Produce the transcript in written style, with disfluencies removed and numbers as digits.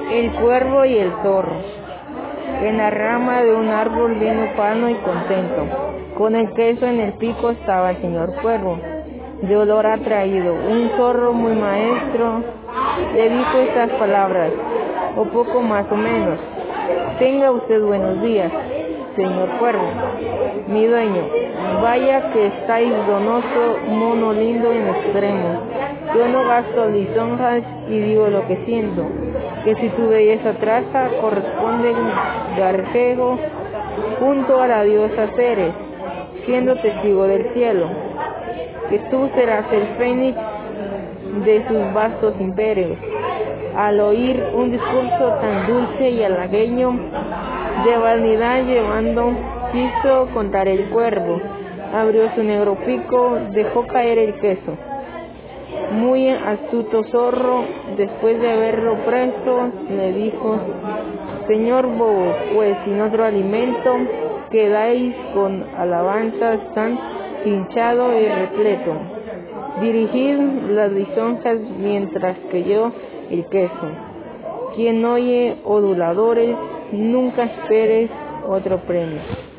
El cuervo y el zorro. En la rama de un árbol bien ufano y contento, con el queso en el pico estaba el señor cuervo, de olor atraído. Un zorro muy maestro le dijo estas palabras, o poco más o menos: tenga usted buenos días, señor cuervo, mi dueño. Vaya que estáis donoso, mono lindo en extremo. Yo no gasto lisonjas y digo lo que siento, que si tu belleza traza corresponde garjego junto a la diosa Ceres, siendo testigo del cielo, que tú serás el fénix de sus vastos imperios. Al oír un discurso tan dulce y halagueño, de vanidad llevando, quiso contar el cuervo, abrió su negro pico, dejó caer el queso. Muy astuto zorro, después de haberlo preso, le dijo: señor bobo, pues sin otro alimento quedáis con alabanzas tan hinchado y repleto. Dirigid las lisonjas mientras que yo el queso. Quien oye oduladores, nunca esperes otro premio.